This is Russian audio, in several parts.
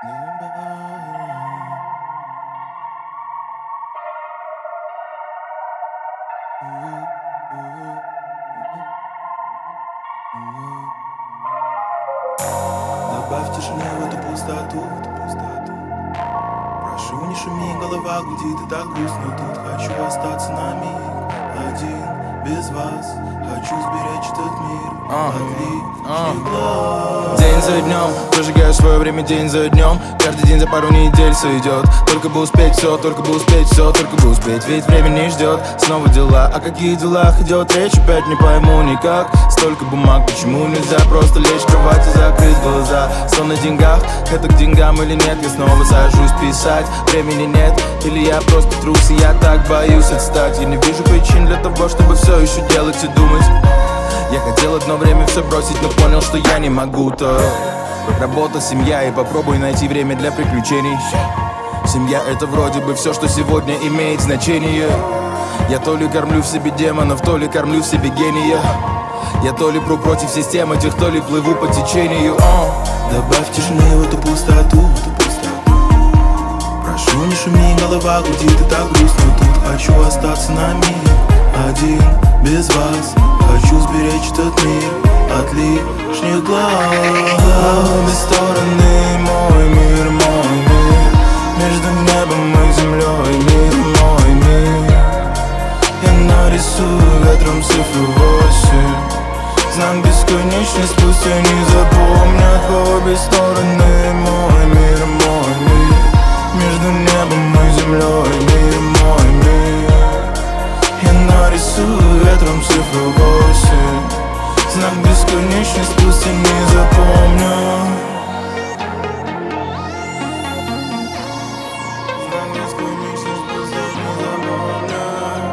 Добавь тишины в эту пустоту. Прошу, не шуми, голова гудит и так грустно тут. Хочу остаться на миг один, без вас. Хочу сберечь этот мир от лишних глаз. День за днем, прожигаю свое время день за днем. Каждый день за пару недель все идет. Только бы успеть все, только бы успеть все, только бы успеть. Ведь время не ждет, снова дела. О каких делах идет речь, опять не пойму никак. Столько бумаг, почему нельзя просто лечь в кровать и закрыть глаза? Сон на деньгах, это к деньгам или нет? Я снова сажусь писать, времени нет. Или я просто трус, и я так боюсь отстать. Я не вижу причин для того, чтобы все еще делать и думать. Я хотел одно время все бросить, но понял, что я не могу. То работа, семья, и попробуй найти время для приключений. Семья — это вроде бы все, что сегодня имеет значение. Я то ли кормлю в себе демонов, то ли кормлю в себе гения. Я то ли пру против систем этих, то ли плыву по течению. Добавь тишины в эту пустоту. Прошу, не шуми, голова гудит и так грустно тут. Хочу остаться на миг один, без вас. Хочу сберечь этот мир от лишних глаз. Обе стороны мой мир, мой мир. Между небом и землей мир, мой мир. Я нарисую ветром цифру 8. Знак бесконечность, пусть они запомнят. По обе стороны мой мир, мой мир. Между небом и землей мир, мой мир. Я нарисую ветром цифру 8. Знак бесконечность, пусть они запомнят. Знак бесконечность, пусть они запомнят.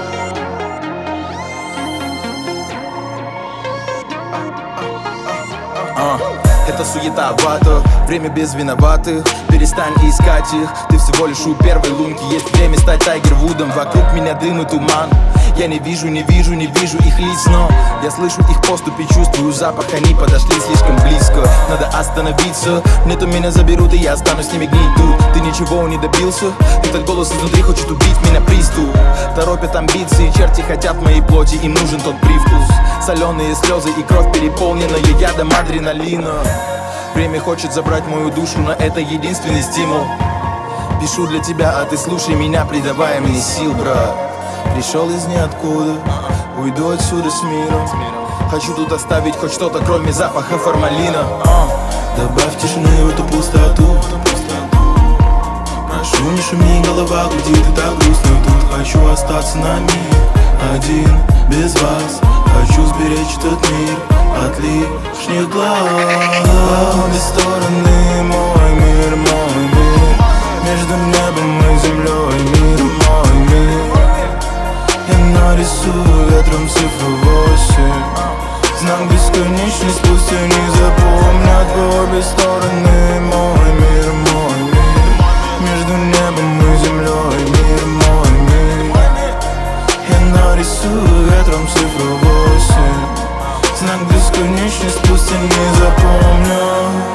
Это суета вата, время без виноватых. Перестань искать их, ты всего лишь у первой лунки. Есть время стать Тайгер Вудом, вокруг меня дым и туман. Я не вижу их лиц, но я слышу их поступи, чувствую запах. Они подошли слишком близко, надо остановиться. Нет, у меня заберут, и я останусь с ними гнить тут. Ты ничего не добился, этот голос изнутри хочет убить меня приступ. Торопят амбиции, черти хотят моей плоти, им нужен тот привкус. Соленые слезы и кровь переполненная ядом адреналина. Время хочет забрать мою душу, но это единственный стимул. Пишу для тебя, а ты слушай меня, придавая мне сил, брат. Пришел из ниоткуда, уйду отсюда с миром. Хочу тут оставить хоть что-то, кроме запаха формалина. Добавь тишины в эту пустоту. Прошу, не шуми, голова гудит и так грустно тут. Хочу остаться на миг один, без вас. Хочу сберечь этот мир от лишних глаз. Обе стороны мой мир, мой мир. Между небом и землей мир, мой мир. Я нарисую ветром цифру 8. Знак бесконечность, пусть они запомнят. По обе стороны мой мир, мой мир. Между небом и землей мир, мой мир. Я нарисую ветром цифру 8. Знак бесконечность, пусть они запомнят.